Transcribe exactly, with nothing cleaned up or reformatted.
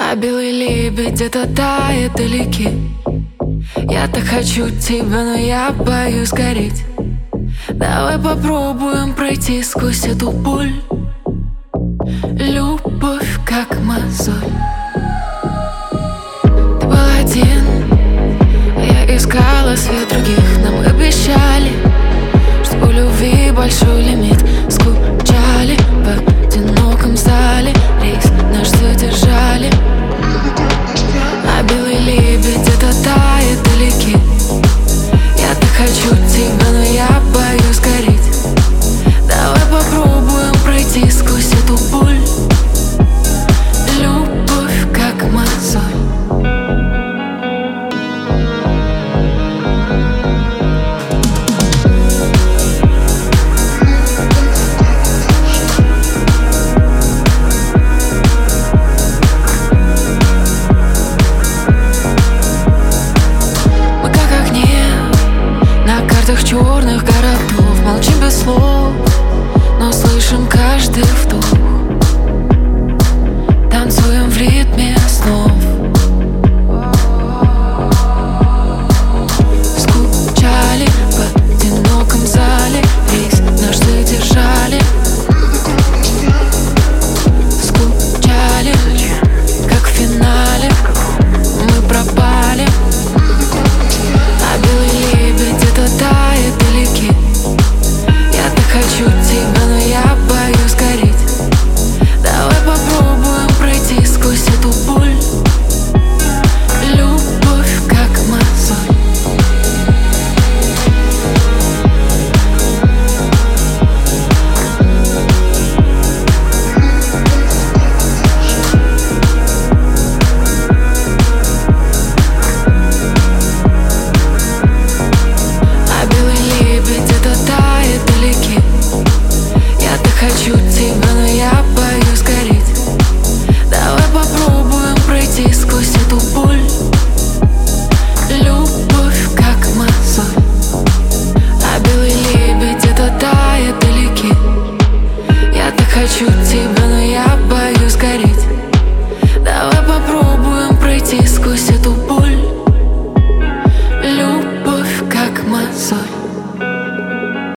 А белый лебедь где-то тает вдалеке. Я так хочу тебя, но я боюсь гореть. Давай попробуем пройти сквозь эту боль. Любовь как мозоль. Ты был один, а я искала свет других. Нам обещали, что у любви большой лимит. Скучали в одиноком зале, рейс наш задержали. А белый лебедь где-то тает вдалеке. Я так хочу тебя, но я боюсь гореть. Давай попробуем пройти сквозь эту боль. Любовь как мозоль. Черных городов молчим без слов, но слышим каждый вдох. Танцуем в ритме снов.